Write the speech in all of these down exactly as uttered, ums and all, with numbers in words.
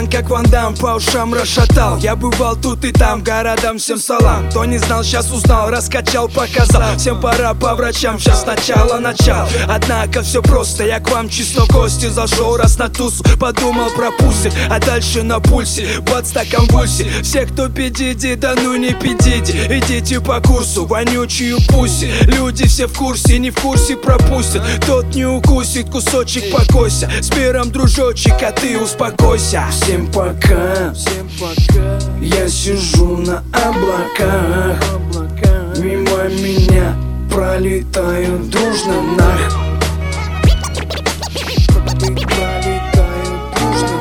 Пацан как Ван Дам по ушам расшатал. Я бывал тут и там, городам всем салам. Кто не знал, сейчас узнал, раскачал, показал. Всем пора по врачам, сейчас сначала начал. Однако все просто, я к вам чисто в гости зашел раз на тусу, подумал про пусы, а дальше на пульсе бац так конвульсии. Все, кто пидиди, да ну не пидите, идите по курсу, вонючую пуси. Люди все в курсе, не в курсе пропустят. Тот не укусит, кусочек покойся. С миром, дружочек, а ты успокойся. Всем пока, всем пока. Я сижу на облаках, мимо меня пролетают дружно нах. Пролетают дружно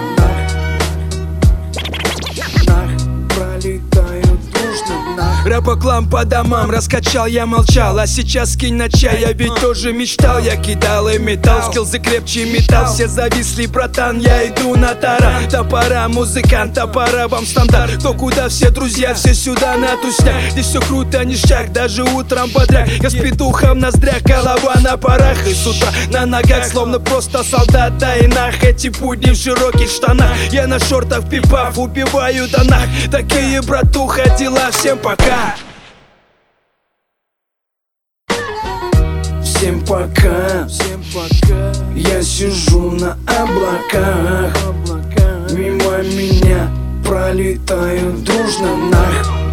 нах. Нах. Пролетают дружно нах. Рэп-оклам по домам раскачал, я молчал. А сейчас скинь на чай, я ведь тоже мечтал. Я кидал и металл, скиллзы крепче металл. Все зависли, братан, я иду на таран. Топора, музыкант, топора вам стандарт. Кто куда, все друзья, все сюда на тусняк. Здесь все круто, ништяк, даже утром бодряк. Я с петухом ноздря, голова на парах. И с утра на ногах, словно просто солдат. Да и нах, эти будни в широких штанах. Я на шортах пипав, убиваю до нах. Такие, братуха, дела, всем пока. Всем пока, всем пока. Я сижу на облаках, мимо меня пролетают дружно нах.